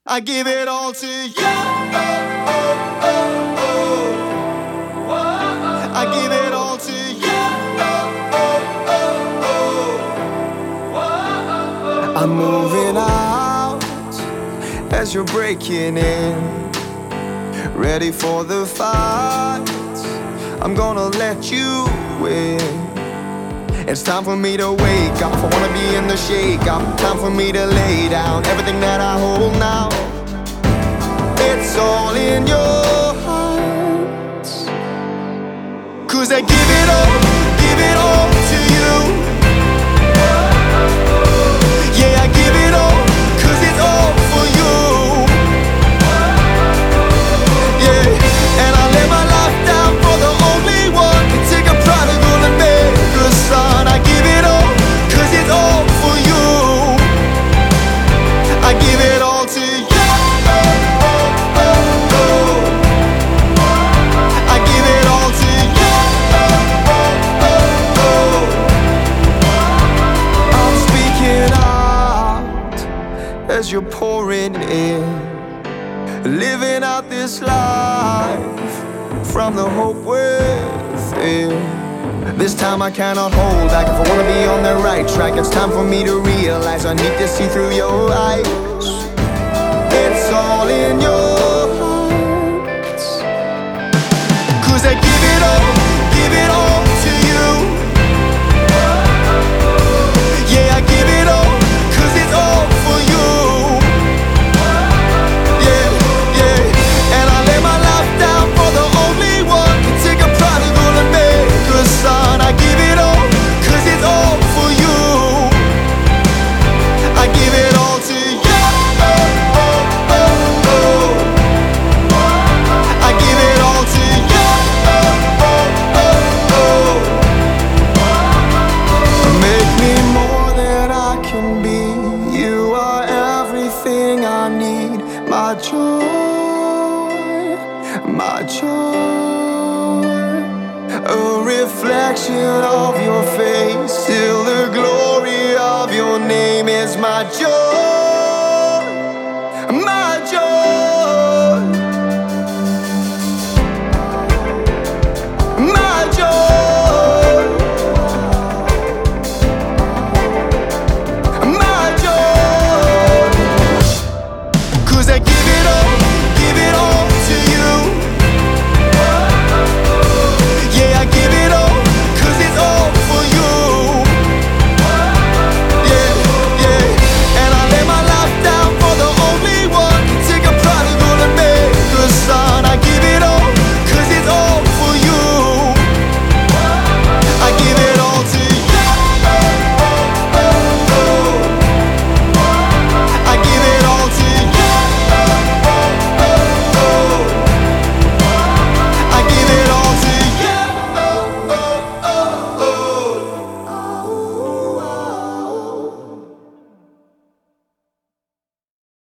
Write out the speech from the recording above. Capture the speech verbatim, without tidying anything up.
I give it all to you. Oh, oh, oh, oh. I give it all to you. Oh, oh, oh, oh. I'm moving out as you're breaking in, ready for the fight. I'm gonna let you win. It's time for me to wake up. I wanna be in the shake up. Time for me to lay down everything that I hold now. It's all in your hands. 'Cause I give it all, give it all to you. Yeah, I give it all, 'cause it's all for you. Yeah, and I lay my life down for the only one. Can take a prodigal and make a son. I give it all, 'cause it's all for you. I give it all to you. As you're pouring in, living out this life from the hope within. This time I cannot hold back. If I wanna be on the right track, it's time for me to realize I need to see through your eyes. It's all in your hearts. 'Cause I give it all, give it all to you. Yeah, I give it all, 'cause it's all for you. Son, I give it all, 'cause it's all for you. I give it all to you. Oh, oh, oh, oh. I give it all to you. Oh, oh, oh, oh. Make me more than I can be. You are everything I need. My joy, my joy. A reflection of your face, till the glory of your name is my joy, my